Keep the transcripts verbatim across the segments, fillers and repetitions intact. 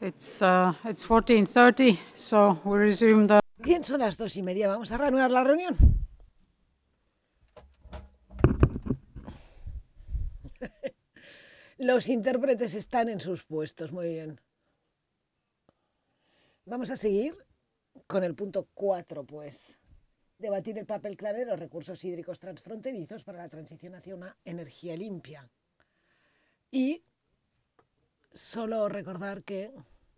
It's, uh, it's fourteen thirty, so we resume the... Bien, son las dos y media. Vamos a reanudar la reunión. Los intérpretes están en sus puestos. Muy bien. Vamos a seguir con el punto cuatro, pues. Debatir el papel clave de los recursos hídricos transfronterizos para la transición hacia una energía limpia. Y solo recordar que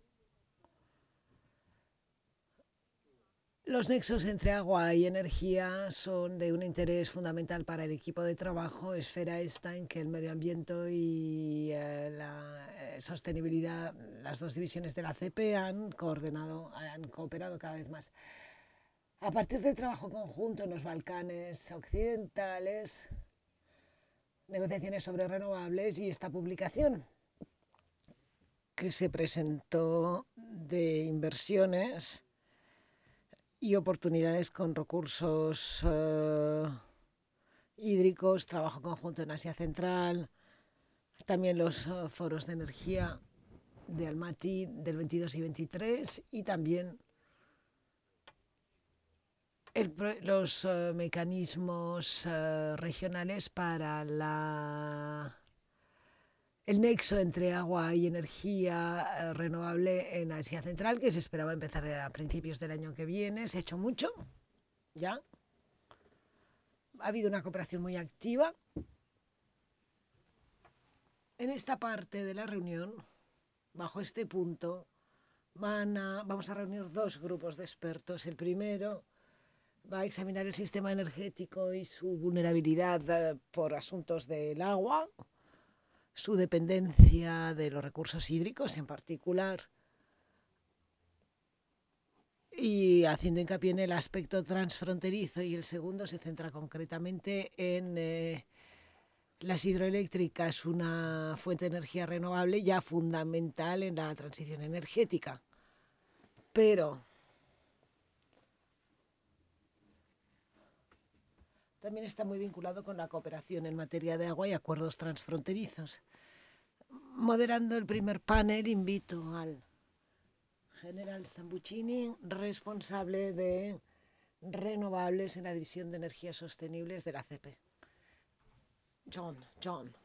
los nexos entre agua y energía son de un interés fundamental para el equipo de trabajo, esfera esta en que el medio ambiente y eh, la eh, sostenibilidad, las dos divisiones de la C P han coordinado, han cooperado cada vez más. A partir del trabajo conjunto en los Balcanes occidentales, negociaciones sobre renovables y esta publicación que se presentó de inversiones y oportunidades con recursos uh, hídricos, trabajo conjunto en Asia Central, también los uh, foros de energía de Almaty del veintidós y veintitrés y también el, los uh, mecanismos uh, regionales para la, el nexo entre agua y energía uh, renovable en Asia Central, que se esperaba empezar a principios del año que viene. Se ha hecho mucho, ya. Ha habido una cooperación muy activa. En esta parte de la reunión, bajo este punto, van a, vamos a reunir dos grupos de expertos. El primero va a examinar el sistema energético y su vulnerabilidad eh, por asuntos del agua, su dependencia de los recursos hídricos en particular, y haciendo hincapié en el aspecto transfronterizo, y el segundo se centra concretamente en eh, las hidroeléctricas, una fuente de energía renovable ya fundamental en la transición energética. Pero también está muy vinculado con la cooperación en materia de agua y acuerdos transfronterizos. Moderando el primer panel, invito al general Sambucini, responsable de renovables en la División de Energías Sostenibles de la C P. John, John.